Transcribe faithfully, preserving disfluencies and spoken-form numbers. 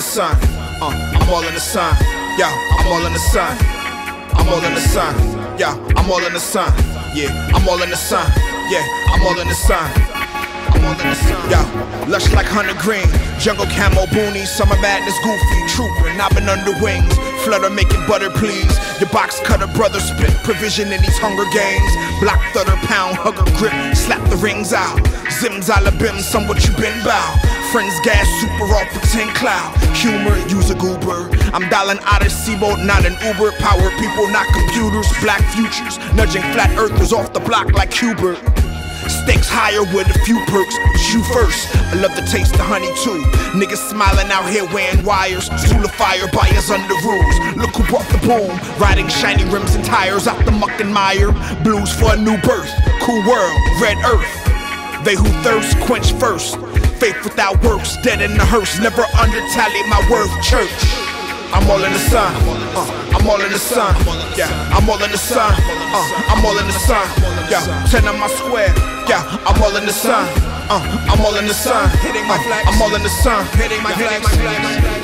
sun. Uh, I'm all in the sun. Yeah, I'm all in the sun. I'm all in the sun. Yeah, I'm all in the sun. Yeah, I'm all in the sun. Yeah, I'm all in the sun. I'm all in the sun. Yeah, lush like hunter green, jungle camo boonies, summer madness goofy, trooping. I've been under wings, flutter making butter please. Your box cutter brother spit provision in these Hunger Games. Block thutter pound hugger grip, slap the rings out. Zims alabim, some what you been bow. Friends gas super off pretend cloud. Humor, use a goober. I'm dialing out of Seaboat, not an Uber. Power people, not computers. Black futures, nudging flat earthers off the block like Hubert. Stakes higher with a few perks, but you first. I love the taste of honey too. Niggas smiling out here wearing wires. Stool of fire, buyers under rules. Look who brought the boom. Riding shiny rims and tires out the muck and mire. Blues for a new birth. Cool world, red earth. They who thirst quench first. Faith without works, dead in the hearse. Never under tally my worth, church. I'm all in the sun, uh, I'm all in the sun, yeah, I'm all in the sun, uh, I'm all in the sun, yeah, ten on my square, yeah, I'm all in the sun, uh, I'm all in the sun, uh, I'm all in the sun, hitting my flag.